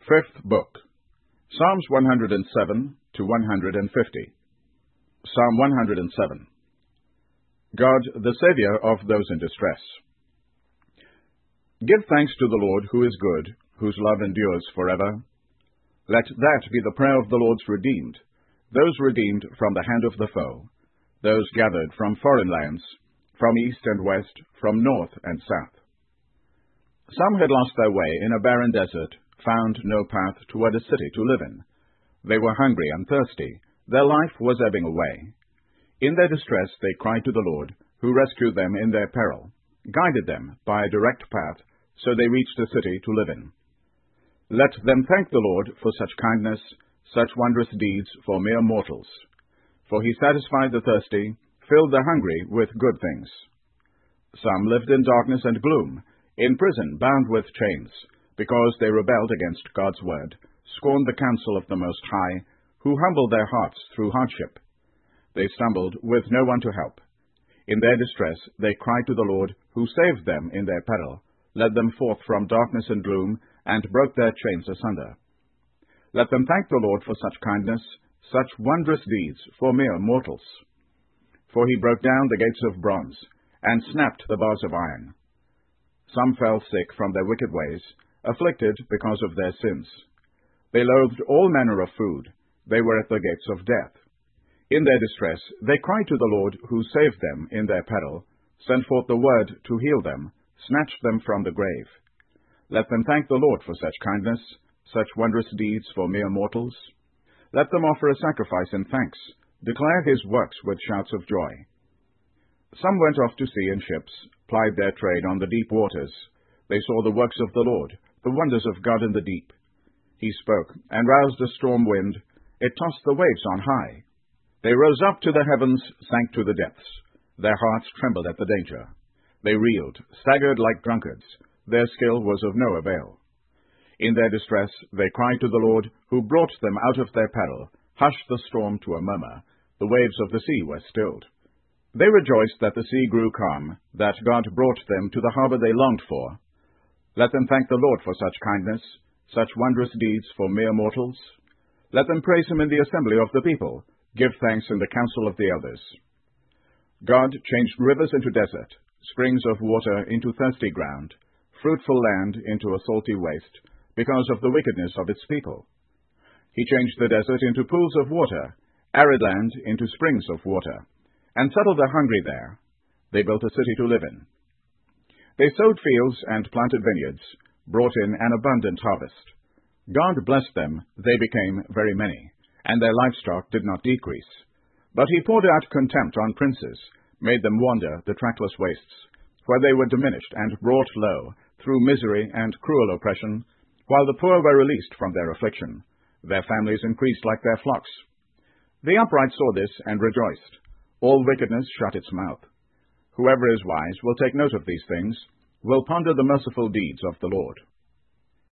Fifth Book, Psalms 107 to 150. Psalm 107. God, the Saviour of those in distress. Give thanks to the Lord, who is good, whose love endures forever. Let that be the prayer of the Lord's redeemed, those redeemed from the hand of the foe, those gathered from foreign lands, from east and west, from north and south. Some had lost their way in a barren desert, found no path toward a city to live in. They were hungry and thirsty. Their life was ebbing away. In their distress they cried to the Lord, who rescued them in their peril, guided them by a direct path, so they reached a city to live in. Let them thank the Lord for such kindness, such wondrous deeds for mere mortals. For he satisfied the thirsty, filled the hungry with good things. Some lived in darkness and gloom, in prison bound with chains, because they rebelled against God's word, scorned the counsel of the Most High, who humbled their hearts through hardship. They stumbled with no one to help. In their distress they cried to the Lord, who saved them in their peril, led them forth from darkness and gloom, and broke their chains asunder. Let them thank the Lord for such kindness, such wondrous deeds for mere mortals. For he broke down the gates of bronze, and snapped the bars of iron. Some fell sick from their wicked ways, afflicted because of their sins. They loathed all manner of food. They were at the gates of death. In their distress they cried to the Lord, who saved them in their peril, sent forth the word to heal them, snatched them from the grave. Let them thank the Lord for such kindness, such wondrous deeds for mere mortals. Let them offer a sacrifice in thanks, declare his works with shouts of joy. Some went off to sea in ships, plied their trade on the deep waters. They saw the works of the Lord, the wonders of God in the deep. He spoke, and roused a storm wind. It tossed the waves on high. They rose up to the heavens, sank to the depths. Their hearts trembled at the danger. They reeled, staggered like drunkards. Their skill was of no avail. In their distress they cried to the Lord, who brought them out of their peril, hushed the storm to a murmur. The waves of the sea were stilled. They rejoiced that the sea grew calm, that God brought them to the harbor they longed for. Let them thank the Lord for such kindness, such wondrous deeds for mere mortals. Let them praise him in the assembly of the people, give thanks in the council of the elders. God changed rivers into desert, springs of water into thirsty ground, fruitful land into a salty waste, because of the wickedness of its people. He changed the desert into pools of water, arid land into springs of water, and settled the hungry there. They built a city to live in. They sowed fields and planted vineyards, brought in an abundant harvest. God blessed them, they became very many, and their livestock did not decrease. But he poured out contempt on princes, made them wander the trackless wastes, where they were diminished and brought low, through misery and cruel oppression, while the poor were released from their affliction. Their families increased like their flocks. The upright saw this and rejoiced. All wickedness shut its mouth. Whoever is wise will take note of these things, will ponder the merciful deeds of the Lord.